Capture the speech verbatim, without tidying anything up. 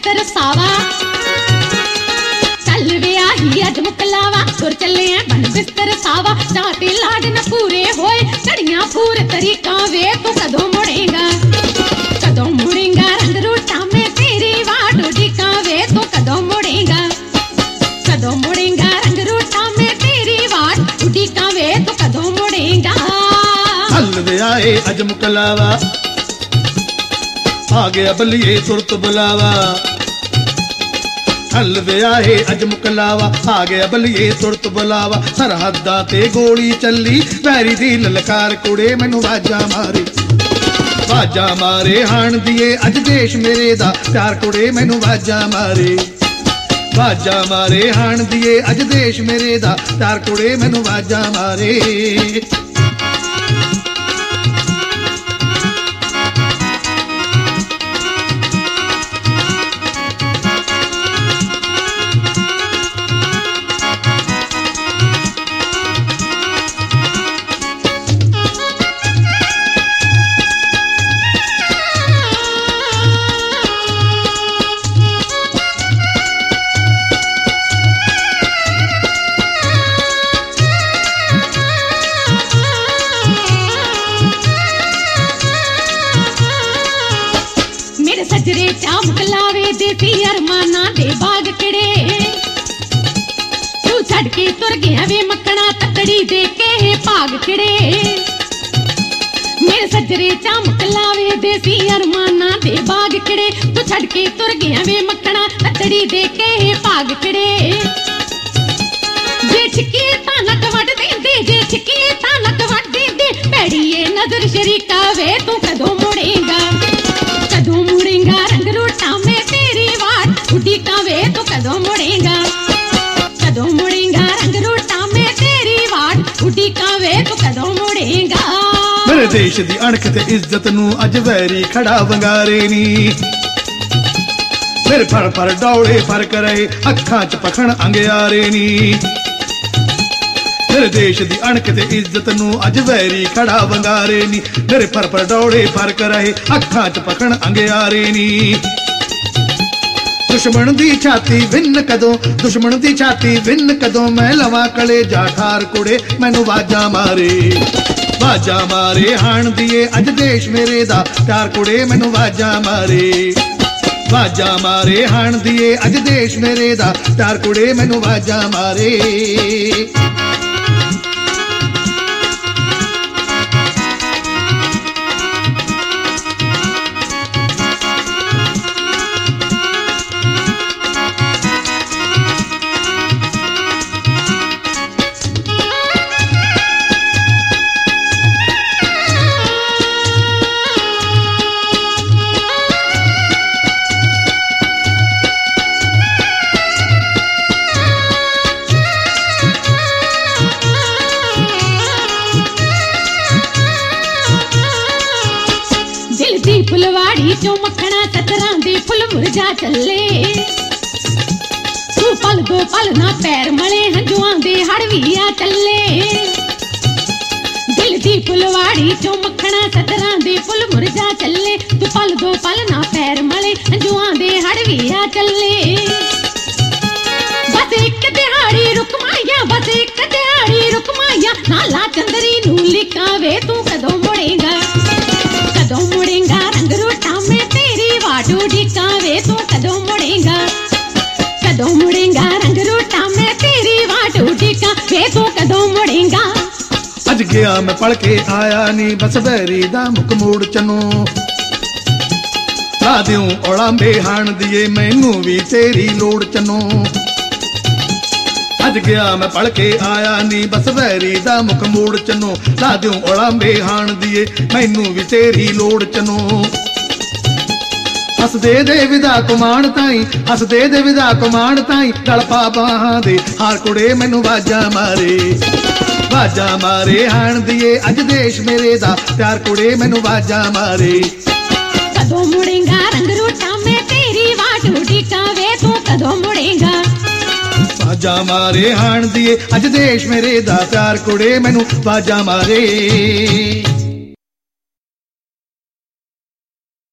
तरसावा चल वे आही अज मुकलावा तुर चले बन बिस्तर सावा चाहते लाड न पूरे होए घड़ियां पूर तरीका वे तू कदों मुड़ेगा कदों मुड़ेगा रंग रूटा में तेरी वाट उड़ीका वे तू कदों मुड़ेगा कदों मुड़ेगा रंग रूटा में तेरी वाट उड़ीका वे तू कदों मुड़ेगा चल वे आए अज मुकलावा आ गया बलिए तुरत बुलावा चल वे आए अज मुकलावा आ गया बलिए तुरत बुलावा सरहदा ते गोली चली वैरी दी ललकार कुड़े मैनू वाजा मारे वाजा मारे हाण दिए अज देश मेरे दा प्यार कुड़े मैनू वाजा मारे वाजा मारे हाण दिए अज देश मेरे दा प्यार कुड़े मैनू वाजा मारे सजरे चामकलावे देसी अरमाना दे बाग किड़े तू छड़ के तुर गया वे मक्कना तकड़ी दे के भाग किड़े मेरे सजरे चामकलावे देसी अरमाना दे बाग किड़े तू छड़ के तुर गया वे मक्कना तकड़ी दे के भाग किड़े जे छिके ता नक वड देंदे जे छिके ता नक वड देंदे भैड़ीए नजर शरीका वे तू कदों मुड़ेगा कदों मुड़ेगा रंग रूटा में तेरी वाट उड़ीका वे तो कदों मुड़ेगा कदों मुड़ेगा रंग रूटा में तेरी वाट उड़ीका वे तो कदों मुड़ेगा मेरे देश दी अणख ते इज्जत नू अज वैरी खड़ा वंगारे नी मेरे फर फर डौड़े फर करे अखां च पखण अंगियारे नी मेरे देश दी अणख ते इज्जत नू अज वैरी खड़ा वंगारे नी मेरे फर फर डौड़े फर करे अखां च पखण अंगियारे नी दुश्मन दी छाती विन्न कदों दुश्मन दी छाती विन्न कदों मैं लवा कले जा ठार कुड़े मैनू वाजा मारे वाजा मारे हाण दिए अज देश मेरे दा प्यार कुड़े मैनू वाजा मारे वाजा मारे हाण दिए अज देश मेरे दा प्यार कुड़े मैनू वाजा मारे फुलवाड़ी चो मखना सतरां दे फुल मुरझा चले तू पल दो पल ना पैर मले हंजुआं दे हड़विया चले दिल दी फुलवाड़ी चो मखना सतरां दे फुल मुरझा चले तू पल दो पल ना पैर मले हंजुआं दे हड़विया चले बस एक दिहाड़ी रुकमाया बस एक दिहाड़ी रुकमाया नाला चंदरी नू लिखावे तू कदों मुड़ेगा कदों मुड़ेगा रंग रूटा में तेरी वाट उड़ीका वे तू कदों मुड़ेगा कदों मुड़ेगा रंग रूटा में तेरी वाट उड़ीका वे तू कदों मुड़ेगा अज गया मैं पढ़ के आया नी बस बैरी दा मुख मूड़ चनो ला दूं ओलांबे हाण दिए मैनू भी तेरी लोड़ चनो अज गया मैं पढ़ के आया नी बस वैरी दा मुख मूड़ चनो ला दूं ओलांबे हाण दिए मैनू भी तेरी लोड़ चनो हस दे दे विदा कुमाण ताई हस दे दे विदा कुमाण ताई गल पा बाहां दे हार कुड़े मैनू वाजा मारे वाजा मारे हाण दिए अज देश मेरे दा प्यार कुड़े मैनू वाजा मारे कदों मुड़ेगा रंग रूटा में तेरी वाट उड़ीका वे तू कदों मुड़ेगा वाजा मारे हाण दिए अज देश मेरे दा प्यार कुड़े मैनू वाजा मारे।